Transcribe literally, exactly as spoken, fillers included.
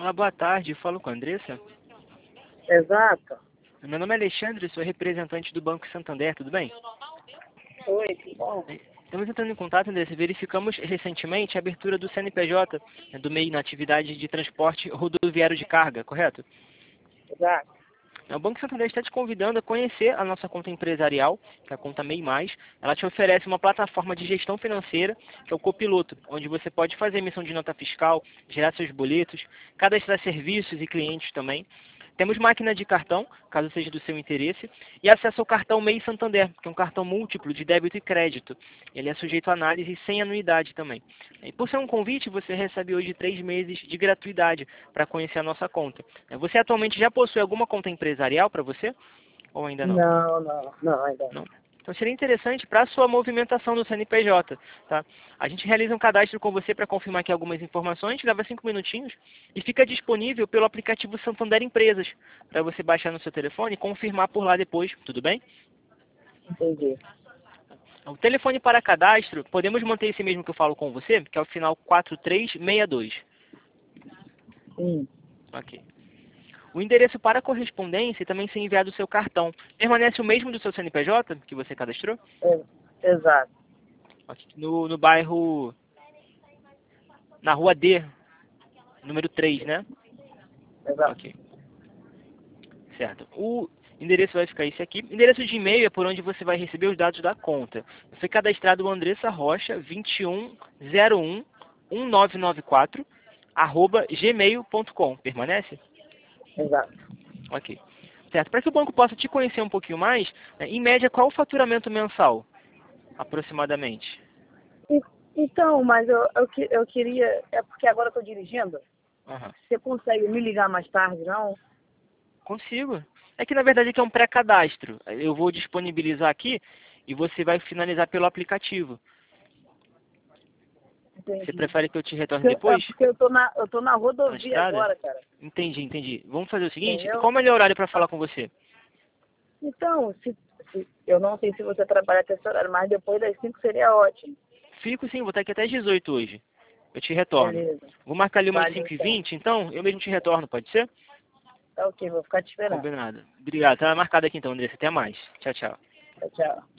Olá, boa tarde. Falo com a Andressa. Exato. Meu nome é Alexandre, sou representante do Banco Santander, tudo bem? Oi, tudo bom? Estamos entrando em contato, Andressa. Verificamos recentemente a abertura do C N P J, né, do MEI, na atividade de transporte rodoviário de carga, correto? Exato. O Banco Santander está te convidando a conhecer a nossa conta empresarial, que é a conta MEI mais. Ela te oferece uma plataforma de gestão financeira, que é o Copiloto, onde você pode fazer emissão de nota fiscal, gerar seus boletos, cadastrar serviços e clientes também. Temos máquina de cartão, caso seja do seu interesse, e acesso ao cartão MEI Santander, que é um cartão múltiplo de débito e crédito. Ele é sujeito a análise sem anuidade também. E por ser um convite, você recebe hoje três meses de gratuidade para conhecer a nossa conta. Você atualmente já possui alguma conta empresarial para você? Ou ainda não? Não, não, não, ainda não. Não. Então seria interessante para a sua movimentação no C N P J, tá? A gente realiza um cadastro com você para confirmar aqui algumas informações, leva cinco minutinhos e fica disponível pelo aplicativo Santander Empresas, para você baixar no seu telefone e confirmar por lá depois, tudo bem? Entendi. O telefone para cadastro, podemos manter esse mesmo que eu falo com você, que é o final quatro três seis dois. Sim, Ok. O endereço para correspondência e também ser enviado o seu cartão. Permanece o mesmo do seu C N P J que você cadastrou? é, exato. Ok. No, no bairro... Na rua D, número três, né? Exato. Ok. Certo. O endereço vai ficar esse aqui. Endereço de e-mail é por onde você vai receber os dados da conta. Foi cadastrado o Andressa Rocha vinte e um zero um um nove nove quatro arroba gmail ponto com. Permanece? Exato. Ok. Certo. Para que o banco possa te conhecer um pouquinho mais, né, em média, qual o faturamento mensal? Aproximadamente. E- Então, mas eu, eu, que- eu queria, é porque agora eu estou dirigindo, Aham. você consegue me ligar mais tarde, não? Consigo. É que na verdade aqui é um pré-cadastro. Eu vou disponibilizar aqui e você vai finalizar pelo aplicativo. Você Entendi. prefere que eu te retorne Porque, é depois? porque eu tô na, eu tô na Na rodovia estrada? agora, cara. Entendi, entendi. Vamos fazer o seguinte, Entendeu? qual o melhor horário para falar com você? Então, se, se- eu não sei se você trabalha até esse horário, mas depois das cinco seria ótimo. Fico sim, vou estar aqui até às dezoito hoje. Eu te retorno. Beleza. Vou marcar ali umas Valeu, cinco e então. vinte, então eu mesmo te retorno, pode ser? Tá ok, vou ficar te esperando. Combinado. Obrigado. Tá marcado aqui então, Andressa. Até mais. Tchau, tchau. Tchau, tchau.